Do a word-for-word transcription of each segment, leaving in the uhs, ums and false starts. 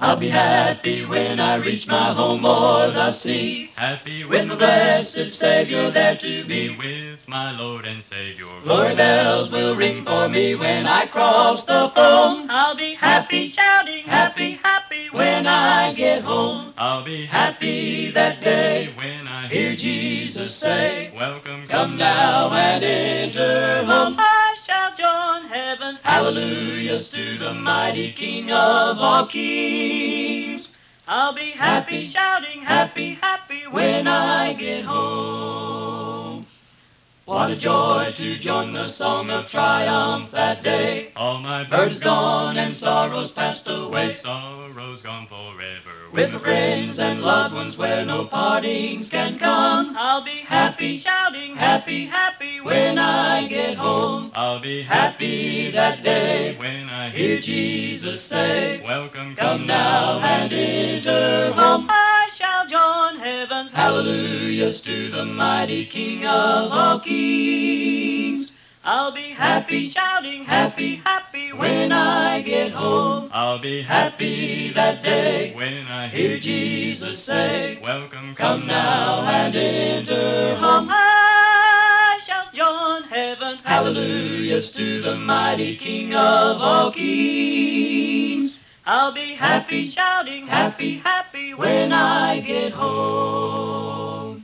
I'll be happy when I reach my home o'er the sea. Happy With the blessed Savior there to be. with my Lord and Savior. Glory bells will ring for me when I cross the foam. I'll be happy, shouting, happy, happy When I get home, I'll be happy that day. when I Hear Jesus say, welcome, come now and enter home. I shall join heaven's Hallelujahs to the mighty King of all kings. I'll be happy, Happy, shouting, happy, happy When I get home. What a joy to join the song of triumph that day. all my Burdens gone and sorrows passed away. sorrows gone forever. With my friends and loved ones where no partings can come. I'll be happy, shouting, happy, happy When I get home, I'll be happy that day. when I Hear Jesus say, welcome, come now and enter home. I shall join heaven's Hallelujahs to the mighty King of all kings. I'll be happy, shouting, happy, happy When I get home, I'll be happy that day. when I Hear Jesus say, welcome, come now and enter home. I shall join heaven's Hallelujahs to the mighty King of all kings. I'll be happy, shouting, happy, happy When I get home.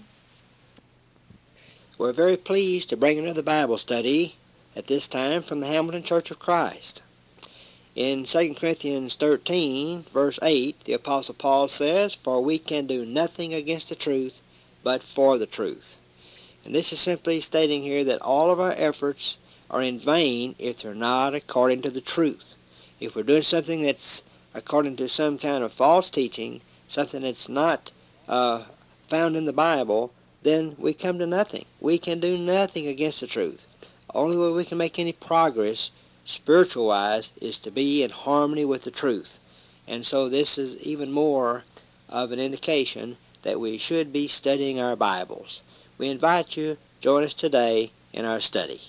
We're very pleased to bring another Bible study at this time from the Hamilton Church of Christ. In Second Corinthians thirteen, verse eight, the Apostle Paul says, for we can do nothing against the truth, but for the truth. And this is simply stating here that all of our efforts are in vain if they're not according to the truth. If we're doing something that's according to some kind of false teaching, something that's not uh, found in the Bible, then we come to nothing. We can do nothing against the truth. Only way we can make any progress, spiritual-wise, is to be in harmony with the truth. And so this is even more of an indication that we should be studying our Bibles. We invite you to join us today in our study.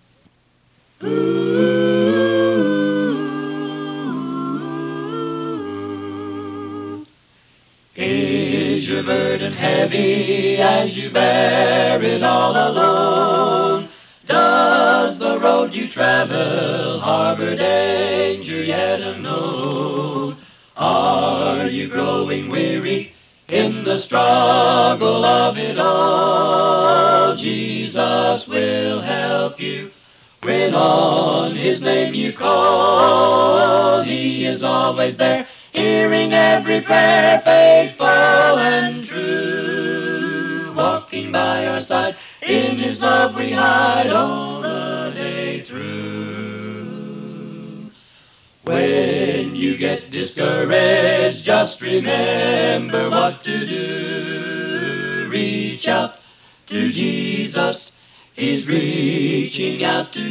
Is your burden heavy as you bear it all alone? Does the road you travel harbor danger yet unknown? Are you growing weary in the struggle of it all? Jesus will help you when on His name you call. He is always there, hearing every prayer, faithful and true. Walking by our side, in His love we hide all the day through. When you get discouraged, just remember what to do. Reach out to Jesus, He's reaching out to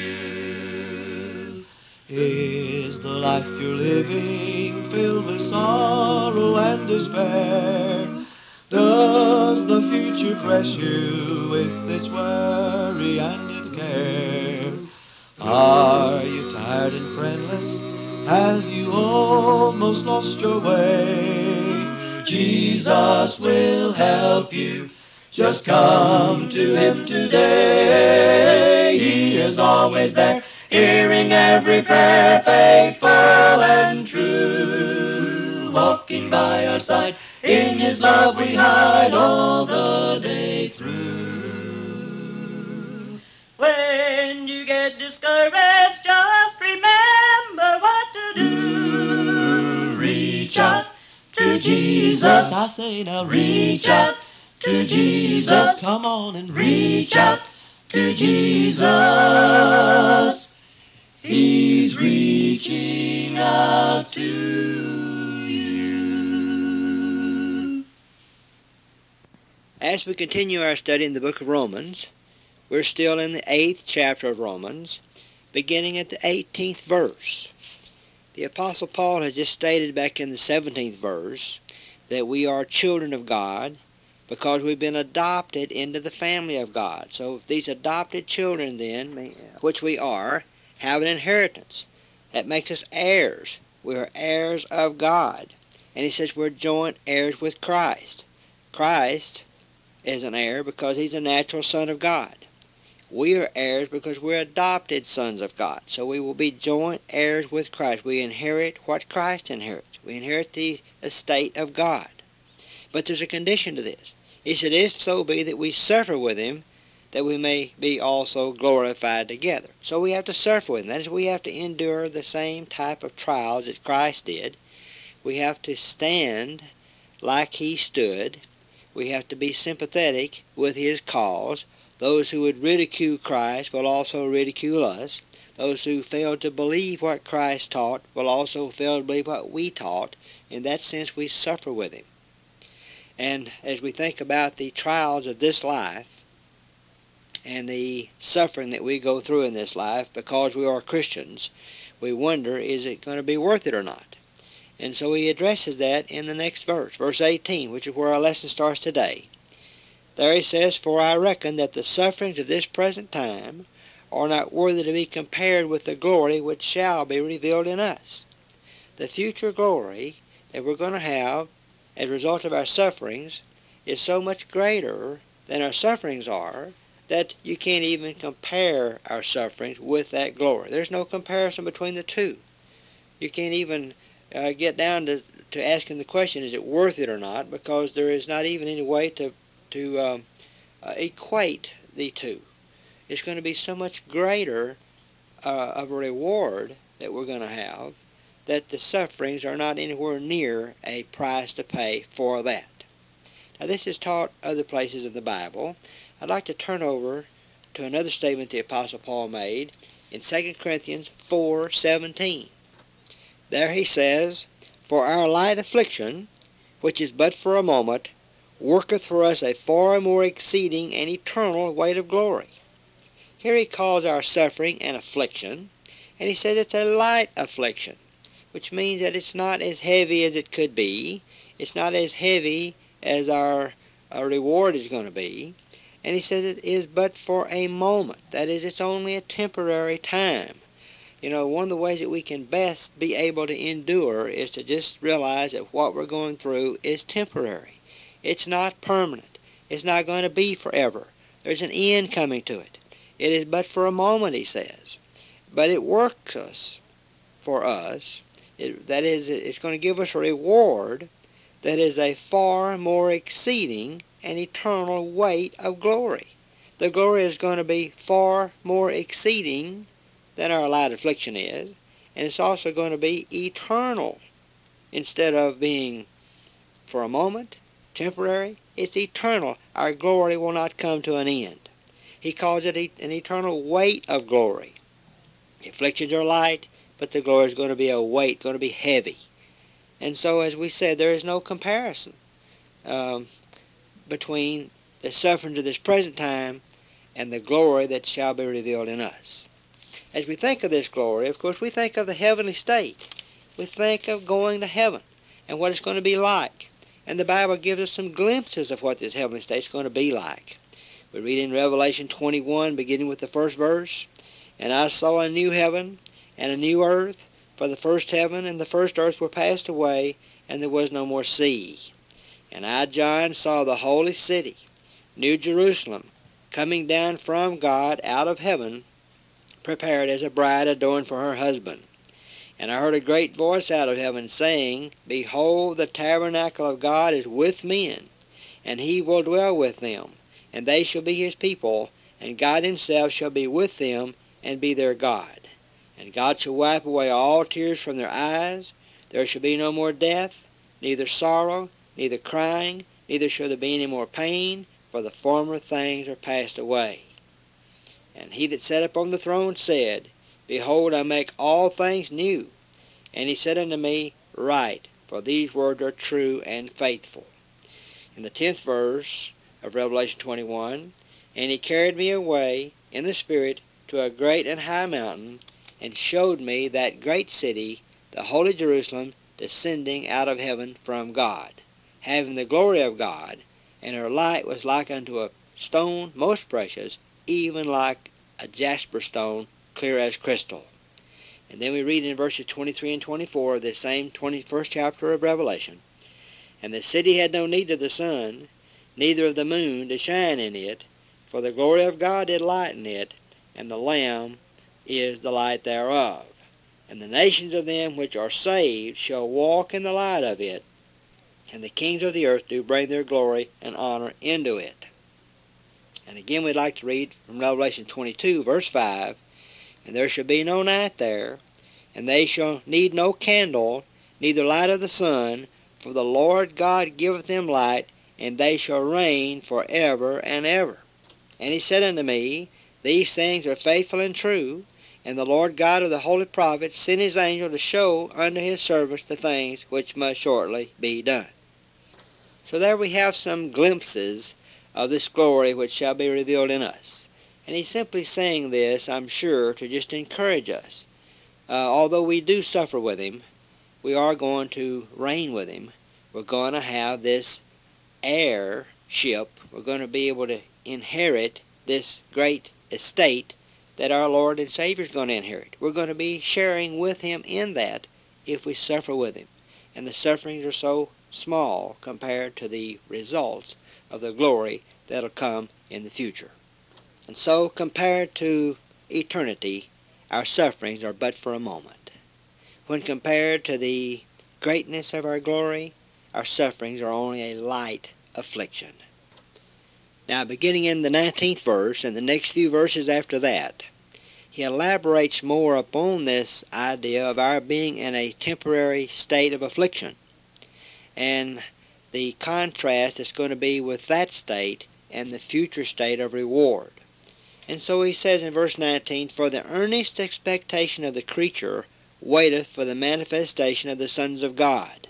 you. Is the life you're living filled with sorrow and despair? Does the future press you with its worry and its care? Are you tired and friendless? Have you almost lost your way? Jesus will help you. Just come to Him today. He is always there, hearing every prayer, faithful and true. Walking by our side, in His love we hide all the day through. When you get discouraged, just remember what to do. Reach out to Jesus. I say now, reach out to Jesus. Come on and reach out to Jesus. He's reaching out to you. As we continue our study in the book of Romans, we're still in the eighth chapter of Romans, beginning at the eighteenth verse. The Apostle Paul has just stated back in the seventeenth verse that we are children of God because we've been adopted into the family of God. So if these adopted children then, which we are, have an inheritance that makes us heirs We are heirs of God. And he says we're joint heirs with Christ. Christ is an heir because he's a natural son of God. We are heirs because we're adopted sons of God. So we will be joint heirs with Christ. We inherit what Christ inherits. We inherit the estate of God. But there's a condition to this. He said, if so be that we suffer with him, that we may be also glorified together. So we have to suffer with him. That is, we have to endure the same type of trials that Christ did. We have to stand like he stood. We have to be sympathetic with his cause. Those who would ridicule Christ will also ridicule us. Those who fail to believe what Christ taught will also fail to believe what we taught. In that sense, we suffer with him. And as we think about the trials of this life and the suffering that we go through in this life because we are Christians, we wonder, is it going to be worth it or not? And so he addresses that in the next verse, verse eighteen, which is where our lesson starts today. There he says, for I reckon that the sufferings of this present time are not worthy to be compared with the glory which shall be revealed in us. The future glory that we're going to have as a result of our sufferings is so much greater than our sufferings are that you can't even compare our sufferings with that glory. There's no comparison between the two. You can't even uh, get down to, to asking the question, is it worth it or not, because there is not even any way to to um, uh, equate the two. It's going to be so much greater uh, of a reward that we're going to have that the sufferings are not anywhere near a price to pay for that. Now this is taught other places in the Bible. I'd like to turn over to another statement the Apostle Paul made in Second Corinthians four seventeen. There he says, for our light affliction, which is but for a moment, worketh for us a far more exceeding and eternal weight of glory. Here he calls our suffering an affliction, and he says it's a light affliction, which means that it's not as heavy as it could be. It's not as heavy as our, our reward is going to be. And he says it is but for a moment. That is, it's only a temporary time. You know, one of the ways that we can best be able to endure is to just realize that what we're going through is temporary. It's not permanent. It's not going to be forever. There's an end coming to it. It is but for a moment, he says. But it works us for us. It, that is, it's going to give us a reward that is a far more exceeding and eternal weight of glory. The glory is going to be far more exceeding than our light affliction is, and it's also going to be eternal. Instead of being for a moment, temporary, it's eternal. Our glory will not come to an end. He calls it an eternal weight of glory. The afflictions are light, but the glory is going to be a weight, going to be heavy. And so, as we said, there is no comparison um, between the suffering of this present time and the glory that shall be revealed in us. As we think of this glory, of course, we think of the heavenly state. We think of going to heaven and what it's going to be like. And the Bible gives us some glimpses of what this heavenly state is going to be like. We read in Revelation twenty-one, beginning with the first verse, and I saw a new heaven and a new earth, for the first heaven and the first earth were passed away, and there was no more sea. And I, John, saw the holy city, New Jerusalem, coming down from God out of heaven, prepared as a bride adorned for her husband. And I heard a great voice out of heaven saying, Behold, the tabernacle of God is with men, and he will dwell with them, and they shall be his people, and God himself shall be with them, and be their God. And God shall wipe away all tears from their eyes. There shall be no more death, neither sorrow, neither crying, neither shall there be any more pain, for the former things are passed away. And he that sat upon the throne said, Behold, I make all things new. And he said unto me, Write, for these words are true and faithful. In the tenth verse of Revelation twenty-one, And he carried me away in the Spirit to a great and high mountain, and showed me that great city, the holy Jerusalem, descending out of heaven from God, having the glory of God, and her light was like unto a stone most precious, even like a jasper stone, clear as crystal. And then we read in verses twenty-three and twenty-four of this same twenty-first chapter of Revelation, "And the city had no need of the sun, neither of the moon to shine in it, for the glory of God did lighten it, and the Lamb is the light thereof. And the nations of them which are saved shall walk in the light of it, and the kings of the earth do bring their glory and honor into it." And again we'd like to read from Revelation twenty-two, verse five, "And there shall be no night there, and they shall need no candle, neither light of the sun, for the Lord God giveth them light, and they shall reign for ever and ever. And he said unto me, These things are faithful and true, and the Lord God of the holy prophets sent his angel to show unto his servants the things which must shortly be done." So there we have some glimpses of this glory which shall be revealed in us. And he's simply saying this, I'm sure, to just encourage us. Uh, although we do suffer with him, we are going to reign with him. We're going to have this heirship. We're going to be able to inherit this great estate that our Lord and Savior is going to inherit. We're going to be sharing with him in that if we suffer with him. And the sufferings are so small compared to the results of the glory that'll come in the future. And so, compared to eternity, our sufferings are but for a moment. When compared to the greatness of our glory, our sufferings are only a light affliction. Now, beginning in the nineteenth verse and the next few verses after that, he elaborates more upon this idea of our being in a temporary state of affliction, and the contrast that's going to be with that state and the future state of reward. And so he says in verse nineteen, "For the earnest expectation of the creature waiteth for the manifestation of the sons of God."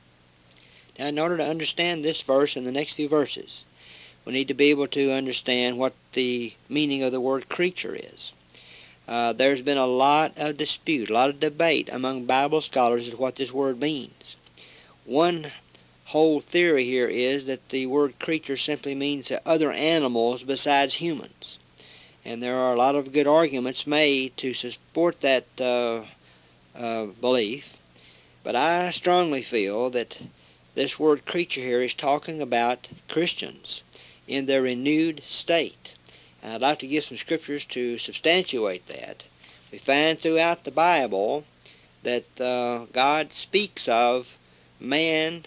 Now, in order to understand this verse and the next few verses, we need to be able to understand what the meaning of the word creature is. Uh, there's been a lot of dispute, a lot of debate among Bible scholars as to what this word means. One whole theory here is that the word creature simply means other animals besides humans. And there are a lot of good arguments made to support that uh, uh, belief. But I strongly feel that this word creature here is talking about Christians in their renewed state. And I'd like to give some scriptures to substantiate that. We find throughout the Bible that uh, God speaks of man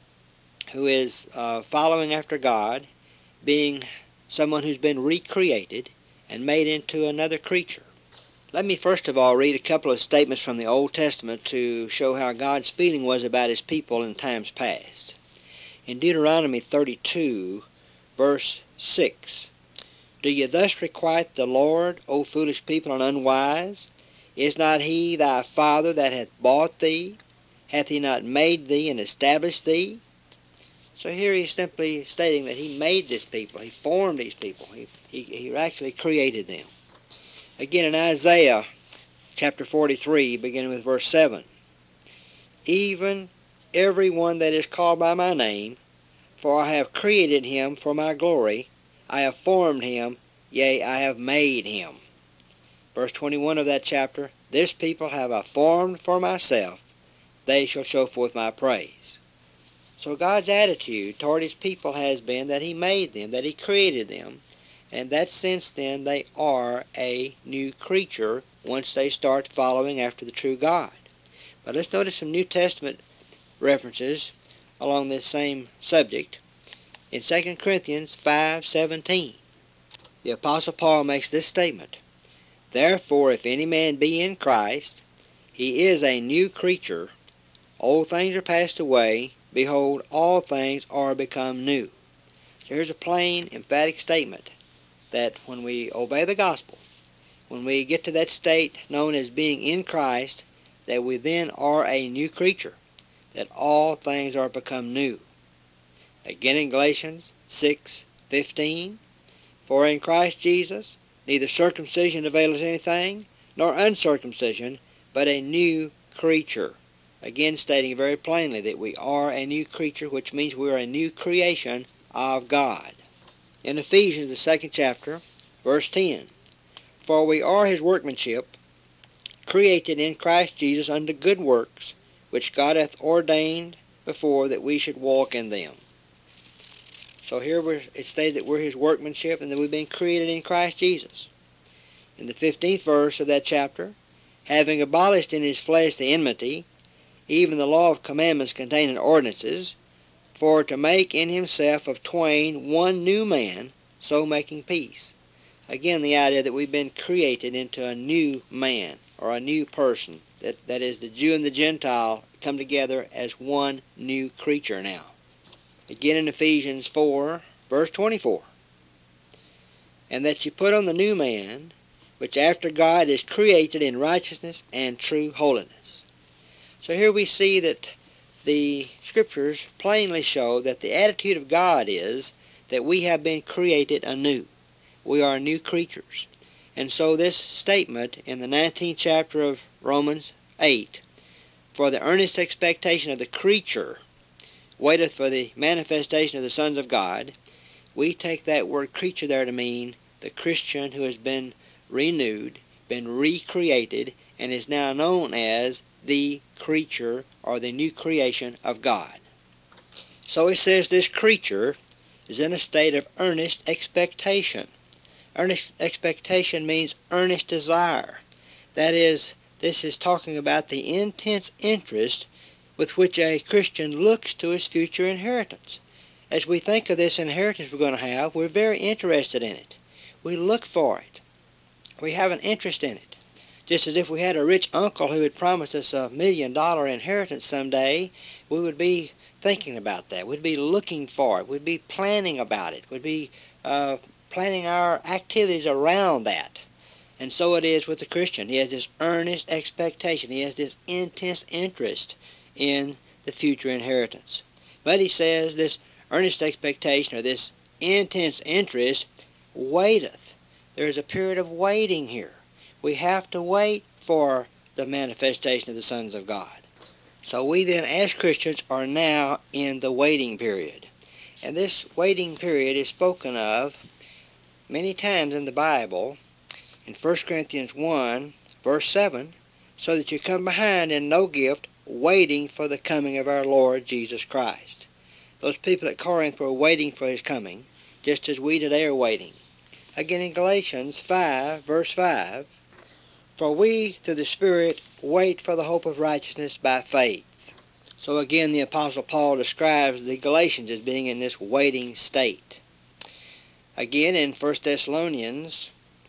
who is uh, following after God being someone who's been recreated and made into another creature. Let me first of all read a couple of statements from the Old Testament to show how God's feeling was about his people in times past. In Deuteronomy thirty-two, verse six, "Do ye thus requite the Lord, O foolish people and unwise? Is not he thy father that hath bought thee? Hath he not made thee and established thee?" So here he's simply stating that he made this people. He formed these people. He, he, he actually created them. Again in Isaiah chapter forty-three, beginning with verse seven, "Even every one that is called by my name, for I have created him for my glory. I have formed him, yea, I have made him." Verse twenty-one of that chapter, "This people have I formed for myself. They shall show forth my praise." So God's attitude toward his people has been that he made them, that he created them, and that since then they are a new creature once they start following after the true God. But let's notice some New Testament references along this same subject. In Second Corinthians five seventeen, the Apostle Paul makes this statement, "Therefore, if any man be in Christ, he is a new creature. Old things are passed away. Behold, all things are become new." So here's a plain, emphatic statement that when we obey the gospel, when we get to that state known as being in Christ, that we then are a new creature, that all things are become new. Again in Galatians six fifteen, "For in Christ Jesus neither circumcision availeth anything, nor uncircumcision, but a new creature." Again stating very plainly that we are a new creature, which means we are a new creation of God. In Ephesians, the second chapter, verse ten, "For we are his workmanship, created in Christ Jesus unto good works, which God hath ordained before that we should walk in them. So here we're, it stated that we're his workmanship and that we've been created in Christ Jesus. In the fifteenth verse of that chapter, having abolished in his flesh the enmity, even the law of commandments containing ordinances, for to make in himself of twain one new man, so making peace. Again, the idea that we've been created into a new man, or a new person. That, that is, the Jew and the Gentile come together as one new creature now. Again in Ephesians four, verse twenty-four. And that you put on the new man, which after God is created in righteousness and true holiness. So here we see that the Scriptures plainly show that the attitude of God is that we have been created anew. We are new creatures. And so this statement in the nineteenth chapter of Romans eight, for the earnest expectation of the creature waiteth for the manifestation of the sons of God, we take that word creature there to mean the Christian who has been renewed, been recreated, and is now known as the creature or the new creation of God. So it says this creature is in a state of earnest expectation. Earnest expectation means earnest desire. That is, this is talking about the intense interest with which a Christian looks to his future inheritance. As we think of this inheritance we're going to have, we're very interested in it. We look for it. We have an interest in it. Just as if we had a rich uncle who had promised us a million dollar inheritance someday, we would be thinking about that. We'd be looking for it. We'd be planning about it. We'd be uh, planning our activities around that. And so it is with the Christian. He has this earnest expectation. He has this intense interest in the future inheritance. But he says this earnest expectation or this intense interest waiteth. There is a period of waiting here. We have to wait for the manifestation of the sons of God. So we then as Christians are now in the waiting period. And this waiting period is spoken of many times in the Bible. In First Corinthians one, verse seven, so that you come behind in no gift, waiting for the coming of our Lord Jesus Christ. Those people at Corinth were waiting for his coming, just as we today are waiting. Again in Galatians five, verse five, for we, through the Spirit, wait for the hope of righteousness by faith. So again the Apostle Paul describes the Galatians as being in this waiting state. Again in First Thessalonians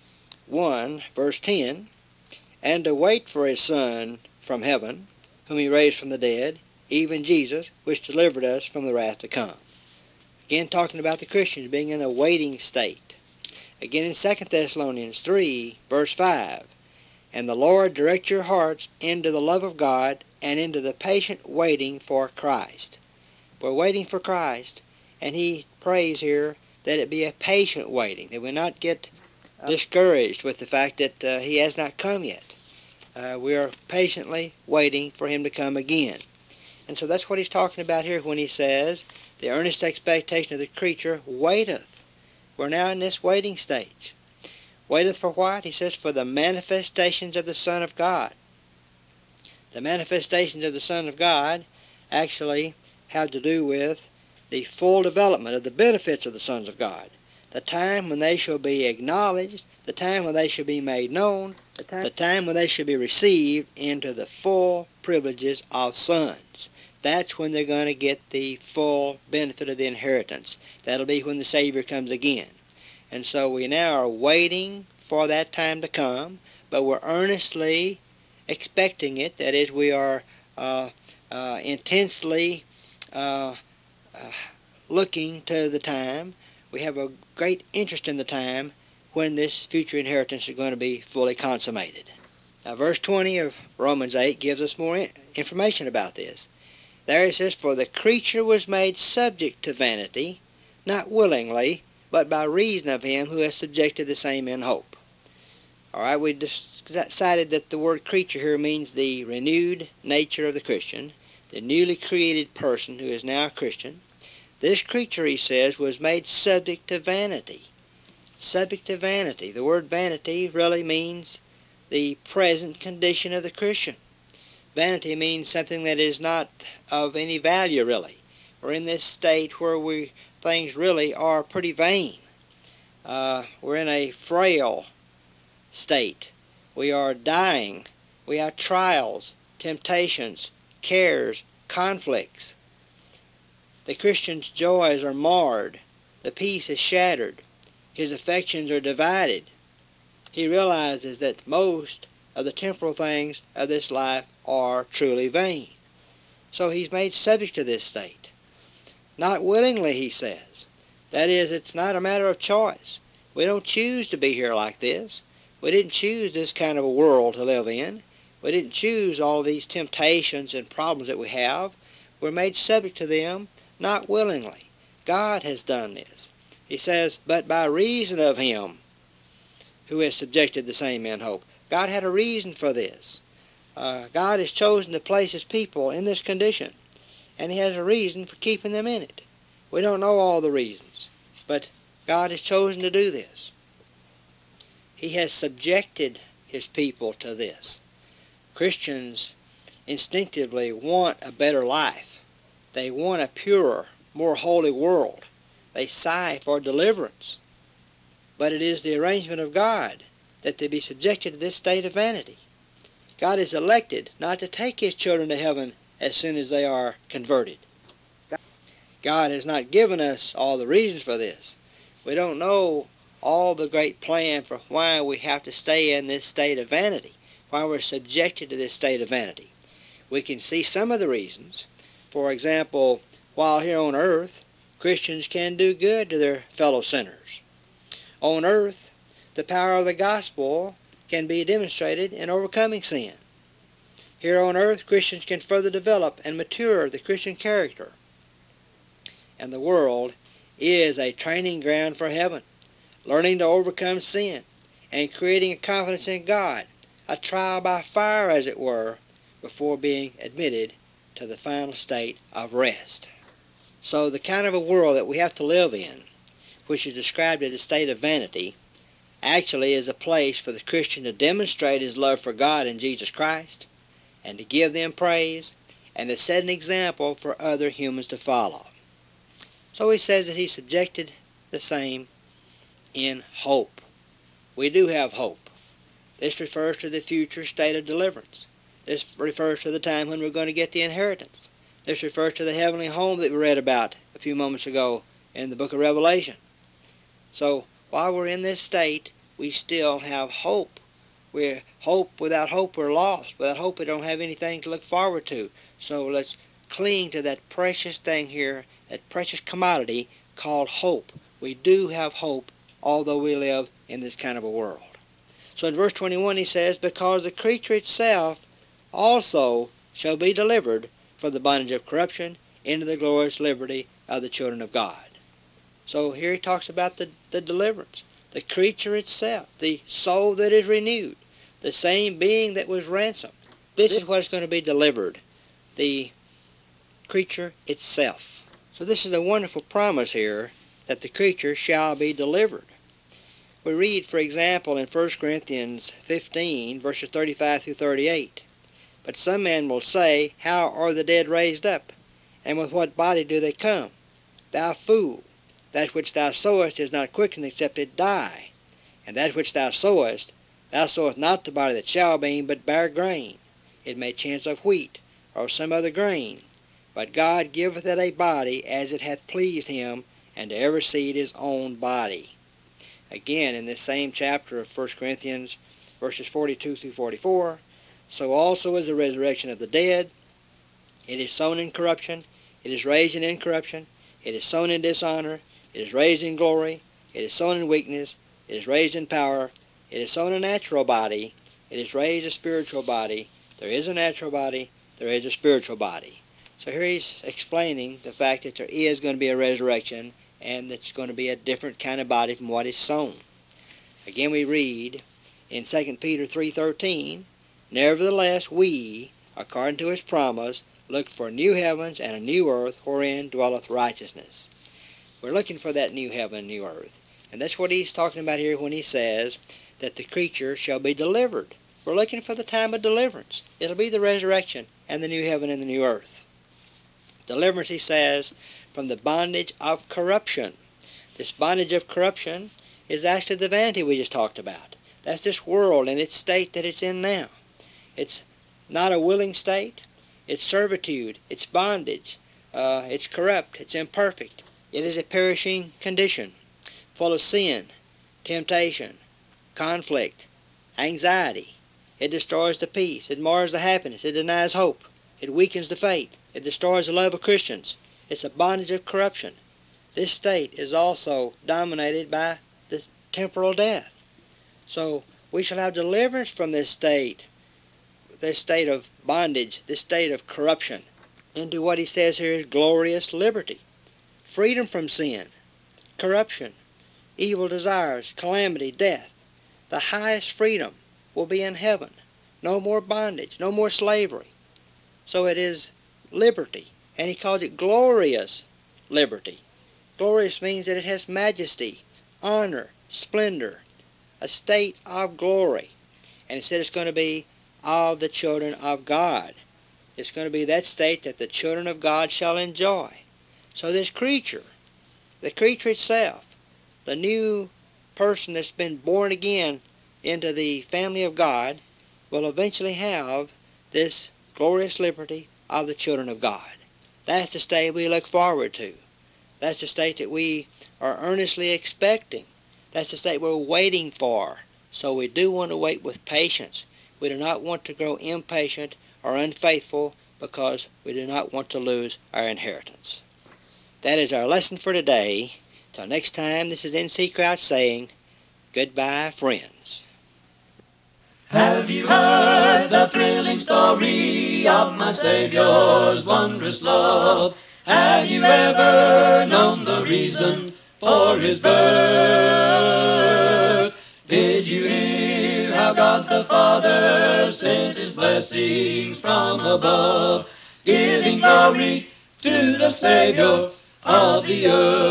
one, verse ten, and to wait for his Son from heaven, whom he raised from the dead, even Jesus, which delivered us from the wrath to come. Again talking about the Christians being in a waiting state. Again in Second Thessalonians three, verse five, and the Lord direct your hearts into the love of God and into the patient waiting for Christ. We're waiting for Christ, and he prays here that it be a patient waiting, that we not get discouraged with the fact that uh, he has not come yet. Uh, we are patiently waiting for him to come again. And so that's what he's talking about here when he says, the earnest expectation of the creature waiteth. We're now in this waiting stage. Waiteth for what? He says, for the manifestations of the Son of God. The manifestations of the Son of God actually have to do with the full development of the benefits of the sons of God. The time when they shall be acknowledged, the time when they shall be made known, the time, the time when they shall be received into the full privileges of sons. That's when they're going to get the full benefit of the inheritance. That'll be when the Savior comes again. And so we now are waiting for that time to come, but we're earnestly expecting it. That is, we are uh, uh, intensely uh, uh, looking to the time. We have a great interest in the time when this future inheritance is going to be fully consummated. Now, verse twenty of Romans eight gives us more information about this. There it says, for the creature was made subject to vanity, not willingly, but by reason of him who has subjected the same in hope. All right, we decided that the word creature here means the renewed nature of the Christian, the newly created person who is now a Christian. This creature, he says, was made subject to vanity. Subject to vanity. The word vanity really means the present condition of the Christian. Vanity means something that is not of any value, really. We're in this state where we things really are pretty vain. Uh, we're in a frail state. We are dying. We have trials, temptations, cares, conflicts. The Christian's joys are marred. The peace is shattered. His affections are divided. He realizes that most of the temporal things of this life are truly vain. So he's made subject to this state. Not willingly, he says. That is, it's not a matter of choice. We don't choose to be here like this. We didn't choose this kind of a world to live in. We didn't choose all these temptations and problems that we have. We're made subject to them, not willingly. God has done this. He says, but by reason of him who has subjected the same in hope. God had a reason for this. Uh, God has chosen to place his people in this condition, and he has a reason for keeping them in it. We don't know all the reasons, but God has chosen to do this. He has subjected his people to this. Christians instinctively want a better life. They want a purer, more holy world. They sigh for deliverance. But it is the arrangement of God that they be subjected to this state of vanity. God is elected not to take his children to heaven as soon as they are converted. God has not given us all the reasons for this. We don't know all the great plan for why we have to stay in this state of vanity, why we're subjected to this state of vanity. We can see some of the reasons. For example, while here on earth, Christians can do good to their fellow sinners. On earth, the power of the gospel can be demonstrated in overcoming sin. Here on earth, Christians can further develop and mature the Christian character. And the world is a training ground for heaven, learning to overcome sin and creating a confidence in God, a trial by fire, as it were, before being admitted to the final state of rest. So the kind of a world that we have to live in, which is described as a state of vanity, actually is a place for the Christian to demonstrate his love for God and Jesus Christ, and to give them praise, and to set an example for other humans to follow. So he says that he subjected the same in hope. We do have hope. This refers to the future state of deliverance. This refers to the time when we're going to get the inheritance. This refers to the heavenly home that we read about a few moments ago in the book of Revelation. So while we're in this state, we still have hope. We're hope without hope we're lost. Without hope we don't have anything to look forward to. So let's cling to that precious thing here, that precious commodity called hope. We do have hope, although we live in this kind of a world. So in verse twenty-one he says, because the creature itself also shall be delivered from the bondage of corruption into the glorious liberty of the children of God. So here he talks about the, the deliverance. The creature itself, the soul that is renewed, the same being that was ransomed. This is what is going to be delivered, the creature itself. So this is a wonderful promise here that the creature shall be delivered. We read, for example, in First Corinthians fifteen, verses thirty-five through thirty-eight. But some men will say, how are the dead raised up? And with what body do they come? Thou fool, that which thou sowest is not quickened except it die. And that which thou sowest, thou sowest not the body that shall be, but bare grain. It may chance of wheat, or some other grain. But God giveth it a body as it hath pleased him, and to every seed his own body. Again, in this same chapter of First Corinthians, verses forty-two through forty-four, so also is the resurrection of the dead. It is sown in corruption, it is raised in incorruption, it is sown in dishonor, it is raised in glory, it is sown in weakness, it is raised in power, it is sown a natural body, it is raised a spiritual body. There is a natural body, there is a spiritual body. So here he's explaining the fact that there is going to be a resurrection, and it's going to be a different kind of body from what is sown. Again we read in Second Peter three thirteen, nevertheless we, according to his promise, look for new heavens and a new earth wherein dwelleth righteousness. We're looking for that new heaven and new earth. And that's what he's talking about here when he says that the creature shall be delivered. We're looking for the time of deliverance. It'll be the resurrection and the new heaven and the new earth. Deliverance, he says, from the bondage of corruption. This bondage of corruption is actually the vanity we just talked about. That's this world and its state that it's in now. It's not a willing state. It's servitude. It's bondage. Uh, it's corrupt. It's imperfect. It is a perishing condition, full of sin, temptation, conflict, anxiety. It destroys the peace. It mars the happiness. It denies hope. It weakens the faith. It destroys the love of Christians. It's a bondage of corruption. This state is also dominated by the temporal death. So we shall have deliverance from this state, this state of bondage, this state of corruption, into what he says here is glorious liberty. Freedom from sin, corruption, evil desires, calamity, death. The highest freedom will be in heaven. No more bondage, no more slavery. So it is liberty, and he calls it glorious liberty. Glorious means that it has majesty, honor, splendor, a state of glory. And he said it's going to be of the children of God. It's going to be that state that the children of God shall enjoy. So this creature, the creature itself, the new person that's been born again into the family of God, will eventually have this glorious liberty of the children of God. That's the state we look forward to. That's the state that we are earnestly expecting. That's the state we're waiting for. So we do want to wait with patience. We do not want to grow impatient or unfaithful because we do not want to lose our inheritance. That is our lesson for today. Till next time, this is N C Crouch saying, goodbye, friends. Have you heard the thrilling story of my Savior's wondrous love? Have you ever known the reason for his birth? Did you hear how God the Father sent his blessings from above, giving glory to the Savior of the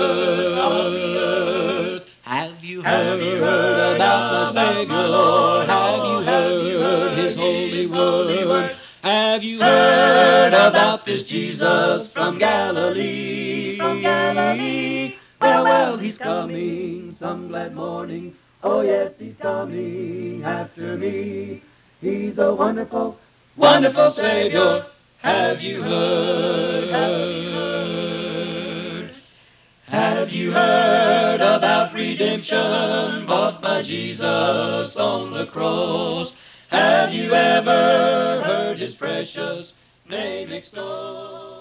earth? Have you heard, have you heard about the Savior, Lord? Have you heard his holy word? Have you heard about this Jesus from Galilee? From Galilee. Well, well, he's coming some glad morning. Oh, yes, he's coming after me. He's a wonderful, wonderful Savior. Have you heard? Have you heard? Have you heard about redemption bought by Jesus on the cross? Have you ever heard his precious name extolled?